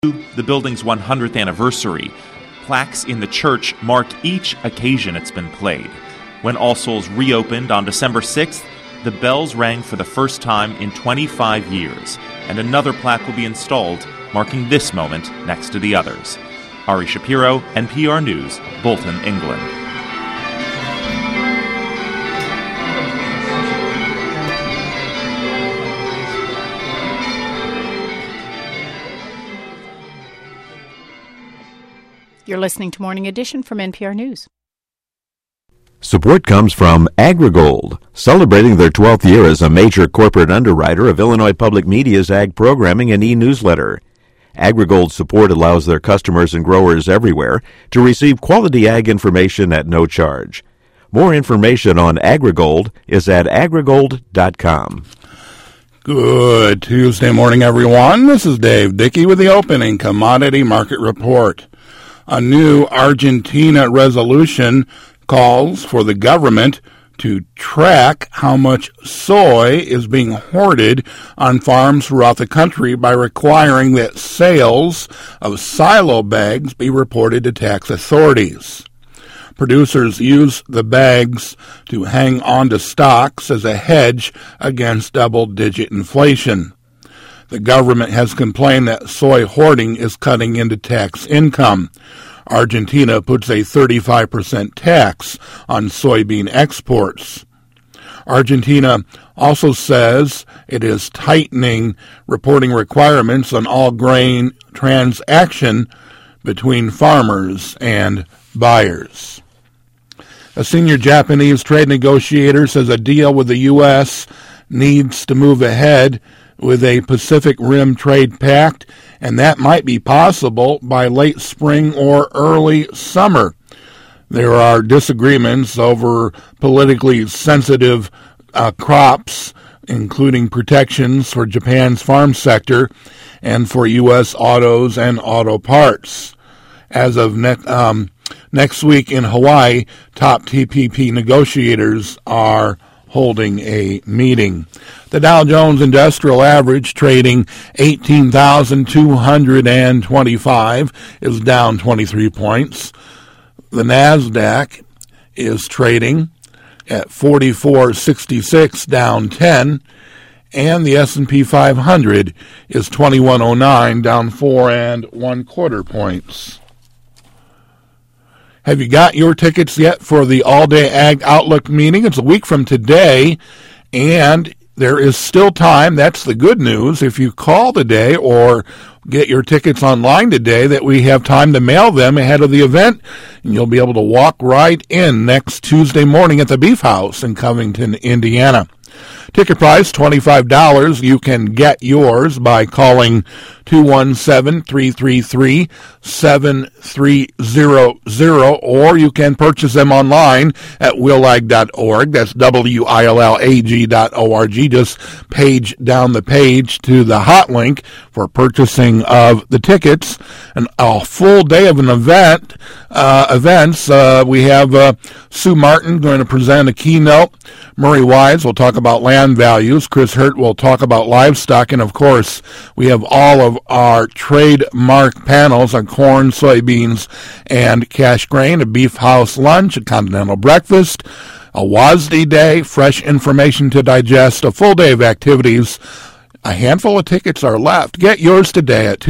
the building's 100th anniversary. Plaques in the church mark each occasion it's been played. When All Souls reopened on December 6th, the bells rang for the first time in 25 years, and another plaque will be installed, marking this moment next to the others. Ari Shapiro, NPR News, Bolton, England. You're listening to Morning Edition from NPR News. Support comes from AgriGold, celebrating their 12th year as a major corporate underwriter of Illinois Public Media's ag programming and e-newsletter. AgriGold's support allows their customers and growers everywhere to receive quality ag information at no charge. More information on AgriGold is at agrigold.com. Good Tuesday morning, everyone. This is Dave Dickey with the opening commodity market report. A new Argentina resolution calls for the government to track how much soy is being hoarded on farms throughout the country by requiring that sales of silo bags be reported to tax authorities. Producers use the bags to hang on to stocks as a hedge against double-digit inflation. The government has complained that soy hoarding is cutting into tax income. Argentina puts a 35% tax on soybean exports. Argentina also says it is tightening reporting requirements on all grain transaction between farmers and buyers. A senior Japanese trade negotiator says a deal with the U.S. needs to move ahead with a Pacific Rim trade pact, and that might be possible by late spring or early summer. There are disagreements over politically sensitive crops, including protections for Japan's farm sector and for U.S. autos and auto parts. As of next week in Hawaii, top TPP negotiators are holding a meeting. The Dow Jones Industrial Average, trading 18,225, is down 23 points. The NASDAQ is trading at 4466, down 10, and the S&P 500 is 2109, down 4 1/4 points. Have you got your tickets yet for the All-Day Ag Outlook meeting? It's a week from today, and there is still time. That's the good news. If you call today or get your tickets online today, that we have time to mail them ahead of the event, and you'll be able to walk right in next Tuesday morning at the Beef House in Covington, Indiana. Ticket price, $25. You can get yours by calling 217-333-7300, or you can purchase them online at willag.org. That's willag.org. Just page down the page to the hot link for purchasing of the tickets. And a full day of an events. We have Sue Martin going to present a keynote. Murray Wise will talk about land values. Chris Hurt will talk about livestock. And, of course, we have all of our trademark panels on corn, soybeans, and cash grain, a Beef House lunch, a continental breakfast, a WASDE day, fresh information to digest, a full day of activities. A handful of tickets are left. Get yours today at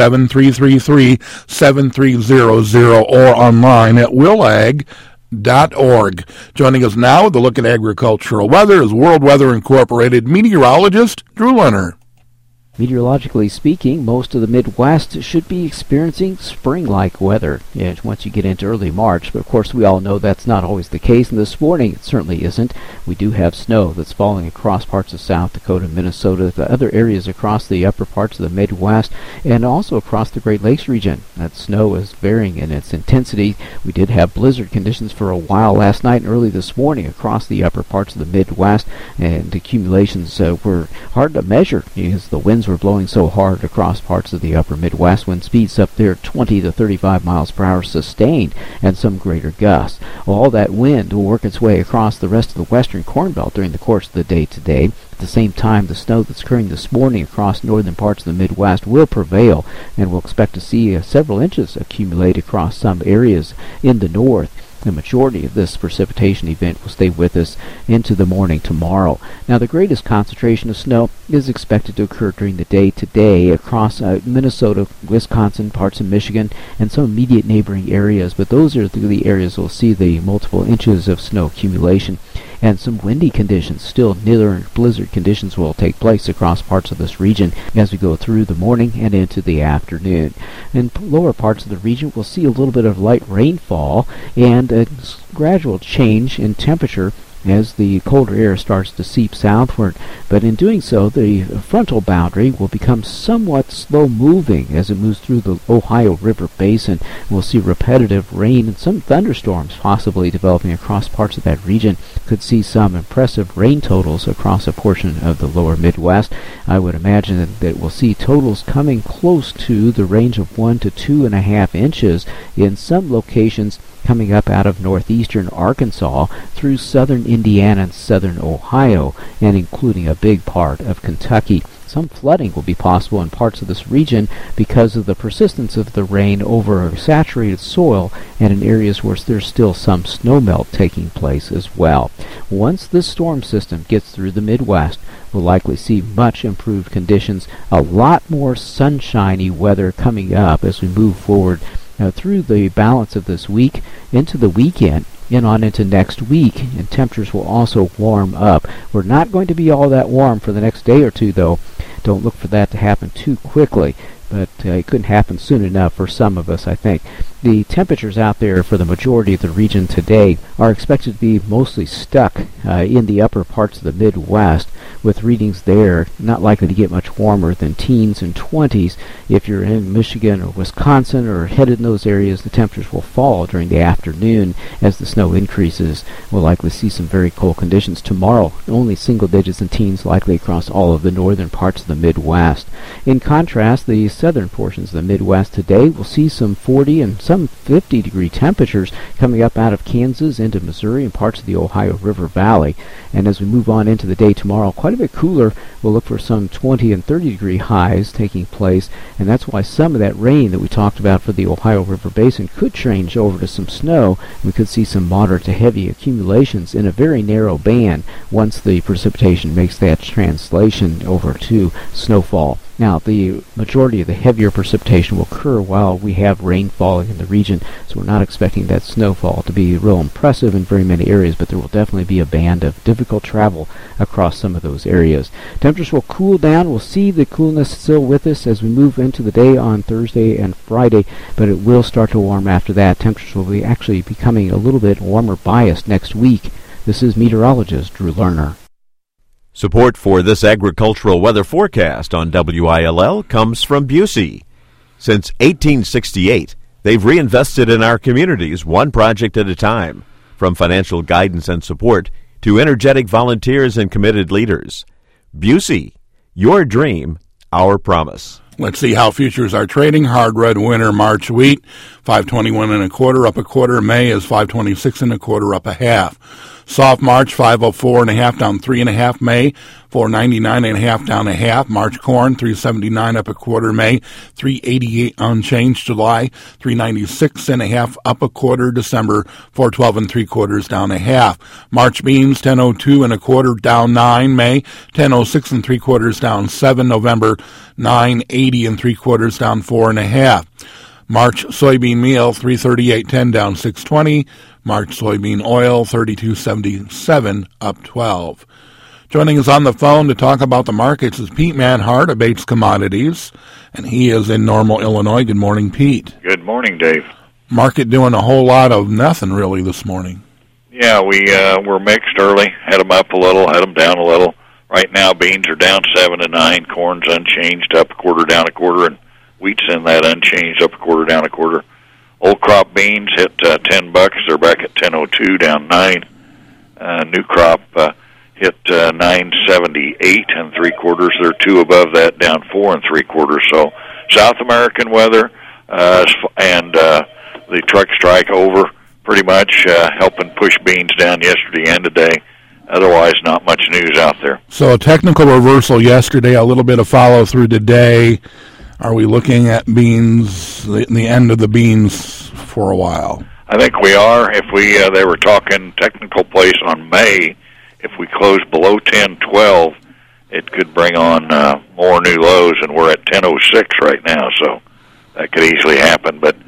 217-333-7300 or online at willag.org. Joining us now with a look at agricultural weather is World Weather Incorporated meteorologist Drew Leonard. Meteorologically speaking, most of the Midwest should be experiencing spring-like weather once you get into early March. But, of course, we all know that's not always the case, and this morning it certainly isn't. We do have snow that's falling across parts of South Dakota, Minnesota, the other areas across the upper parts of the Midwest, and also across the Great Lakes region. That snow is varying in its intensity. We did have blizzard conditions for a while last night and early this morning across the upper parts of the Midwest, and accumulations were hard to measure because the winds winds were blowing so hard across parts of the upper Midwest. Wind speeds up there 20 to 35 miles per hour sustained, and some greater gusts. Well, all that wind will work its way across the rest of the western Corn Belt during the course of the day today. At the same time, the snow that's occurring this morning across northern parts of the Midwest will prevail, and we'll expect to see several inches accumulate across some areas in the north. The majority of this precipitation event will stay with us into the morning tomorrow. Now, the greatest concentration of snow is expected to occur during the day today across Minnesota, Wisconsin, parts of Michigan, and some immediate neighboring areas. But those are the areas we'll see the multiple inches of snow accumulation. And some windy conditions, still near blizzard conditions, will take place across parts of this region as we go through the morning and into the afternoon. In lower parts of the region, we'll see a little bit of light rainfall and a gradual change in temperature as the colder air starts to seep southward. But in doing so, the frontal boundary will become somewhat slow-moving as it moves through the Ohio River Basin. We'll see repetitive rain and some thunderstorms possibly developing across parts of that region. Could see some impressive rain totals across a portion of the lower Midwest. I would imagine that we'll see totals coming close to the range of 1 to 2.5 inches in some locations coming up out of northeastern Arkansas through southern Indiana and southern Ohio, and including a big part of Kentucky. Some flooding will be possible in parts of this region because of the persistence of the rain over saturated soil and in areas where there's still some snowmelt taking place as well. Once this storm system gets through the Midwest, we'll likely see much improved conditions, a lot more sunshiny weather coming up as we move forward through the balance of this week into the weekend and on into next week, and temperatures will also warm up. We're not going to be all that warm for the next day or two, though. Don't look for that to happen too quickly, but it couldn't happen soon enough for some of us, I think. The temperatures out there for the majority of the region today are expected to be mostly stuck in the upper parts of the Midwest, with readings there not likely to get much warmer than teens and 20s. If you're in Michigan or Wisconsin or headed in those areas, the temperatures will fall during the afternoon as the snow increases. We'll likely see some very cold conditions tomorrow. Only single digits and teens likely across all of the northern parts of the Midwest. In contrast, the southern portions of the Midwest today will see some 40 and some 50-degree temperatures coming up out of Kansas into Missouri and parts of the Ohio River Valley. And as we move on into the day tomorrow, quite a bit cooler. We'll look for some 20 and 30-degree highs taking place, and that's why some of that rain that we talked about for the Ohio River Basin could change over to some snow. We could see some moderate to heavy accumulations in a very narrow band once the precipitation makes that translation over to snowfall. Now, the majority of the heavier precipitation will occur while we have rain falling in the region, so we're not expecting that snowfall to be real impressive in very many areas, but there will definitely be a band of difficult travel across some of those areas. Temperatures will cool down. We'll see the coolness still with us as we move into the day on Thursday and Friday, but it will start to warm after that. Temperatures will be actually becoming a little bit warmer biased next week. This is meteorologist Drew Lerner. Support for this agricultural weather forecast on WILL comes from Busey. Since 1868, they've reinvested in our communities one project at a time, from financial guidance and support to energetic volunteers and committed leaders. Busey, your dream, our promise. Let's see how futures are trading. Hard red winter March wheat, 521 1/4 up a quarter. May is 526 1/4 up a half. Soft March, 504 1/2 down 3 1/2. May, 499 1/2 down a half. March corn, 379 up a quarter. May, 388 unchanged. July, 396 1/2 up a quarter. December, 412 3/4 down a half. March beans, 1002 1/4 down 9. May, 1006 3/4 down 7. November, 980 3/4 down 4 1/2. March soybean meal, 338.10 down 6.20. March soybean oil, 32.77 up 12. Joining us on the phone to talk about the markets is Pete Manhart of Bates Commodities, and he is in Normal, Illinois. Good morning, Pete. Good morning, Dave. Market doing a whole lot of nothing really this morning. Yeah, we were mixed early. Had them up a little, had them down a little. Right now, beans are down 7 to 9. Corn's unchanged, up a quarter, down a quarter, and wheat's in that unchanged, up a quarter, down a quarter. Old crop beans hit $10. They're back at 10.02, down 9. New crop hit 978 3/4. They're 2 above that, down 4 3/4. So South American weather and the truck strike over pretty much helping push beans down yesterday and today. Otherwise, not much news out there. So a technical reversal yesterday, a little bit of follow-through today. Are we looking at beans, the end of the beans for a while? I think we are. If they were talking technical place on May, if we close below 10.12, it could bring on more new lows, and we're at 10.06 right now, so that could easily happen. But,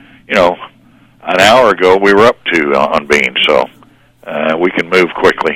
an hour ago we were up 2 on beans, so we can move quickly.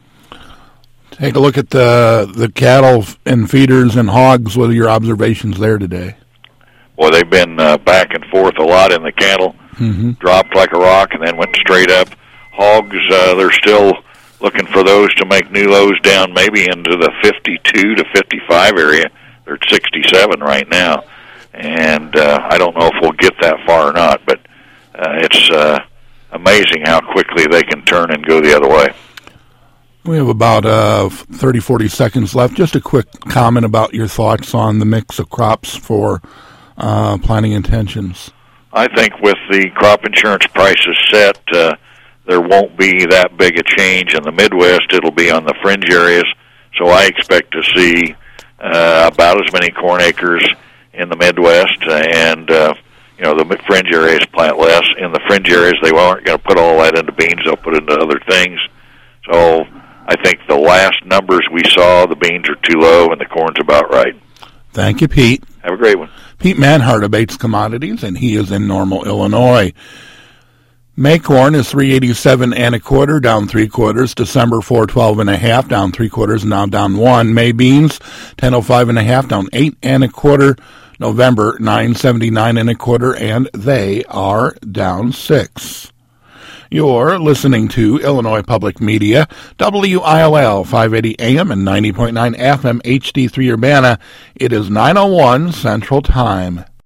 Take a look at the cattle and feeders and hogs. What are your observations there today? Well, they've been back and forth a lot in the cattle. Mm-hmm. Dropped like a rock and then went straight up. Hogs, they're still looking for those to make new lows down maybe into the 52 to 55 area. They're at 67 right now. And I don't know if we'll get that far or not, but it's amazing how quickly they can turn and go the other way. We have about 30, 40 seconds left. Just a quick comment about your thoughts on the mix of crops for planting intentions. I think with the crop insurance prices set, there won't be that big a change in the Midwest. It'll be on the fringe areas. So I expect to see about as many corn acres in the Midwest, and the fringe areas plant less. In the fringe areas, they aren't going to put all that into beans. They'll put it into other things. So I think the last numbers we saw, the beans are too low and the corn's about right. Thank you, Pete. Have a great one. Pete Manhart of Bates Commodities, and he is in Normal, Illinois. May corn is 387 1/4, down 3/4. December 412 1/2, down 3/4, now down 1. May beans 1005 1/2, down 8 1/4. November 979 1/4, and they are down 6. You're listening to Illinois Public Media, WILL 580 AM and 90.9 FM HD3 Urbana. It is 9:01 Central Time.